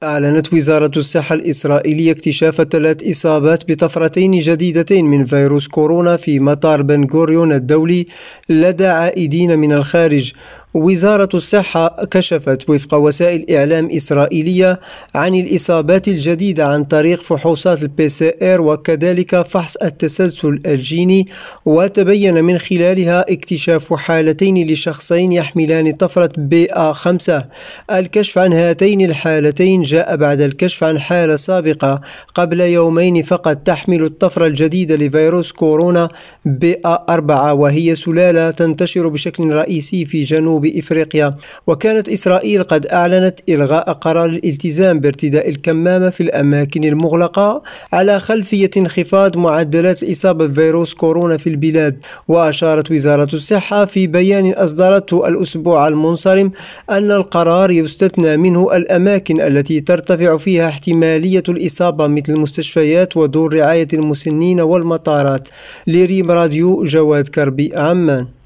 أعلنت وزارة الصحة الإسرائيلية اكتشاف 3 إصابات بطفرتين جديدتين من فيروس كورونا في مطار بن غوريون الدولي لدى عائدين من الخارج. وزارة الصحة كشفت وفق وسائل إعلام إسرائيلية عن الإصابات الجديدة عن طريق فحوصات الPCR وكذلك فحص التسلسل الجيني، وتبين من خلالها اكتشاف حالتين لشخصين يحملان طفرة BA5. الكشف عن هاتين الحالتين جاء بعد الكشف عن حالة سابقة قبل يومين فقط تحمل الطفرة الجديدة لفيروس كورونا BA4، وهي سلالة تنتشر بشكل رئيسي في جنوب إفريقيا. وكانت إسرائيل قد أعلنت إلغاء قرار الالتزام بارتداء الكمامة في الأماكن المغلقة على خلفية انخفاض معدلات الإصابة بفيروس كورونا في البلاد. وأشارت وزارة الصحة في بيان أصدرته الأسبوع المنصرم أن القرار يستثنى منه الأماكن التي ترتفع فيها احتمالية الإصابة مثل المستشفيات ودور رعاية المسنين والمطارات. لريم راديو، جواد كربي، عمان.